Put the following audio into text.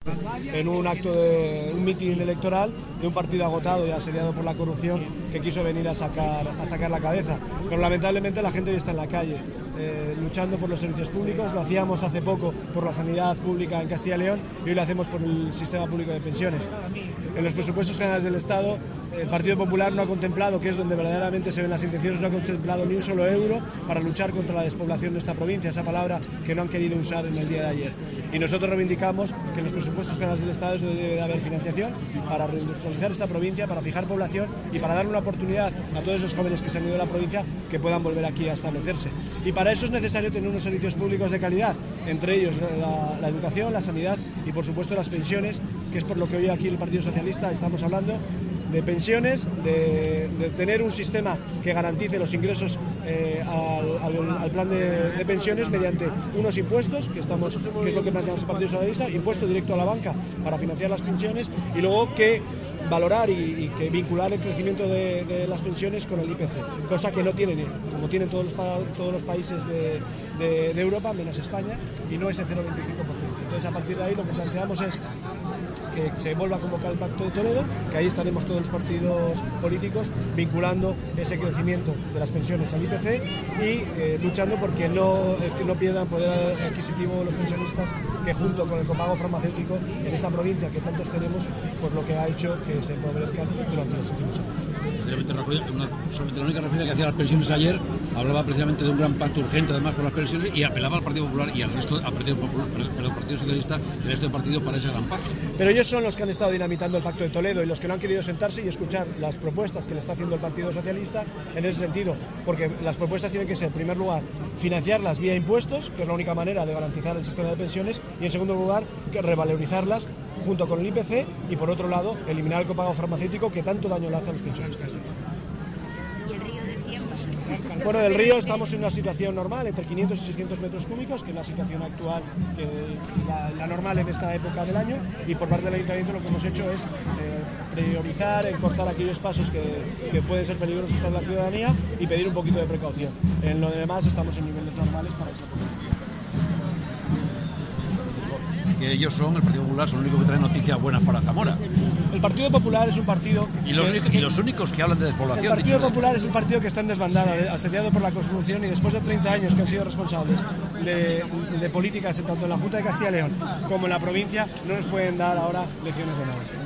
en un acto de un mitin electoral de un partido agotado y asediado por la corrupción que quiso venir a sacar la cabeza. Pero lamentablemente la gente hoy está en la calle, luchando por los servicios públicos. Lo hacíamos hace poco por la sanidad pública en Castilla y León y hoy lo hacemos por el sistema público de pensiones. En los presupuestos generales del Estado, el Partido Popular no ha contemplado, que es donde verdaderamente se ven las intenciones, no ha contemplado ni un solo euro para luchar contra la despoblación de esta provincia, esa palabra que no han querido usar en el día de ayer. Y nosotros reivindicamos que en los presupuestos generales del Estado debe de haber financiación para reindustrializar esta provincia, para fijar población y para darle una oportunidad a todos esos jóvenes que se han ido de la provincia que puedan volver aquí a establecerse. Y para eso es necesario tener unos servicios públicos de calidad, entre ellos la educación, la sanidad y por supuesto las pensiones, que es por lo que hoy aquí el Partido Socialista estamos hablando de pensiones, de tener un sistema que garantice los ingresos al plan de pensiones mediante unos impuestos, que es lo que planteamos el Partido Socialista, impuesto directo a la banca para financiar las pensiones, y luego que valorar y que vincular el crecimiento de las pensiones con el IPC, cosa que no tienen, como tienen todos los países de Europa, menos España, y no ese 0,25%. Entonces, a partir de ahí lo que planteamos es que se vuelva a convocar el Pacto de Toledo, que ahí estaremos todos los partidos políticos vinculando ese crecimiento de las pensiones al IPC y luchando porque no pierdan poder adquisitivo los pensionistas, que junto con el copago farmacéutico en esta provincia que tantos tenemos, pues lo que ha hecho que se empobrezcan durante los últimos años. Solamente la única referencia que hacía a las pensiones ayer hablaba precisamente de un gran pacto urgente además por las pensiones y apelaba al Partido Popular y al resto al Partido Socialista y al resto de partidos para ese gran pacto. Pero ellos son los que han estado dinamitando el Pacto de Toledo y los que no han querido sentarse y escuchar las propuestas que le está haciendo el Partido Socialista en ese sentido, porque las propuestas tienen que ser, en primer lugar, financiarlas vía impuestos, que es la única manera de garantizar el sistema de pensiones, y en segundo lugar, que revalorizarlas junto con el IPC y, por otro lado, eliminar el copago farmacéutico que tanto daño le hace a los pensionistas. Bueno, del río estamos en una situación normal, entre 500 y 600 metros cúbicos, que es la situación actual, la normal en esta época del año, y por parte del Ayuntamiento lo que hemos hecho es priorizar, cortar aquellos pasos que pueden ser peligrosos para la ciudadanía y pedir un poquito de precaución. En lo demás estamos en niveles normales para esa política. Que ellos son, el Partido Popular, son los únicos que traen noticias buenas para Zamora. El Partido Popular es un partido... Y los únicos que hablan de despoblación. El Partido Popular es un partido que está en desbandada, asediado por la Constitución, y después de 30 años que han sido responsables de políticas tanto en la Junta de Castilla y León como en la provincia, no nos pueden dar ahora lecciones de nada.